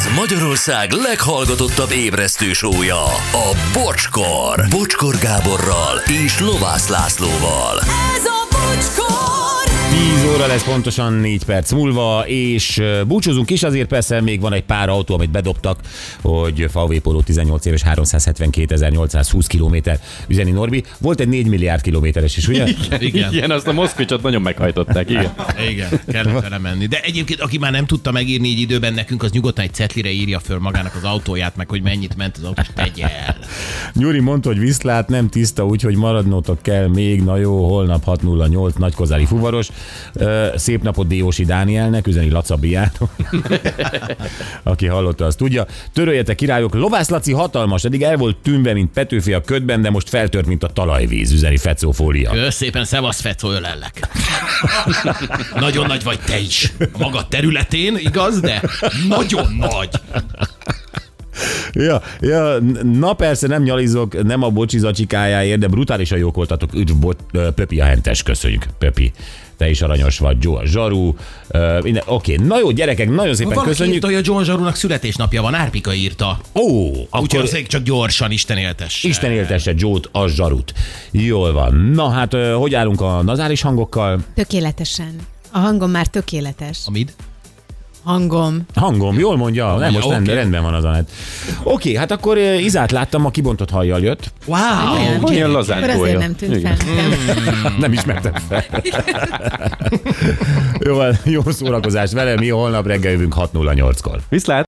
Ez Magyarország leghallgatottabb ébresztő show-ja, a Bocskor. Bocskor Gáborral és Lovász Lászlóval. Ez a Bocskor! 10 óra lesz pontosan 4 perc múlva, és búcsúzunk is, azért persze még van egy pár autó, amit bedobtak, hogy VW Polo 18 éves 372.820 kilométer, üzeni Norbi. Volt egy 4 milliárd kilométeres is, ugye? Igen, azt a Moszkvicsot nagyon meghajtották, igen. Igen, kellett vele menni. De egyébként, aki már nem tudta megírni így időben nekünk, az nyugodtan egy cetlire írja föl magának az autóját, meg hogy mennyit ment az autó, és tegye el. Nyuri mondta, hogy viszlát nem tiszta, úgyhogy maradnotok kell még, na jó, holnap 6:08 Nagykozári fuvaros. Szép napot Diósi Dánielnek, üzeni Laca Biától. Aki hallotta, az tudja. Töröljetek királyok, Lovász Laci hatalmas, eddig el volt tűnve, mint Petőfi a ködben, de most feltört, mint a talajvíz, üzeni Fecó Fólia. Kösz szépen, szevasz Fecó, ölellek. Nagyon nagy vagy te is. A maga területén, igaz, de nagyon nagy. Ja, na persze nem nyalizok, nem a bocsi zacsikájáért, de brutálisan jók voltatok. Üdv, Pöpi a hentes, köszönjük, Pöpi. Te is aranyos vagy, Joe a zsaru. Oké, na jó, gyerekek, nagyon szépen valaki köszönjük. írta, hogy a John Zsarunak születésnapja van, Árpika írta. Úgyhogy Úgyhogy csak gyorsan, Isten éltesse. Isten éltesse Joe-t, a zsarut. Jól van. Na hát, hogy állunk a nazális hangokkal? Tökéletesen. A hangom már tökéletes. Amid? Hangom, jól mondja. Nem, most oké. rendben van az a net. Oké, hát akkor Izát láttam, a kibontott hajjal jött. Wow! Olyan Akkor lazán azért tolja. nem tűnt Igen. fel. Nem ismertem fel. Jó szórakozás vele, mi holnap reggel jövünk 6:08-kor. Viszlát!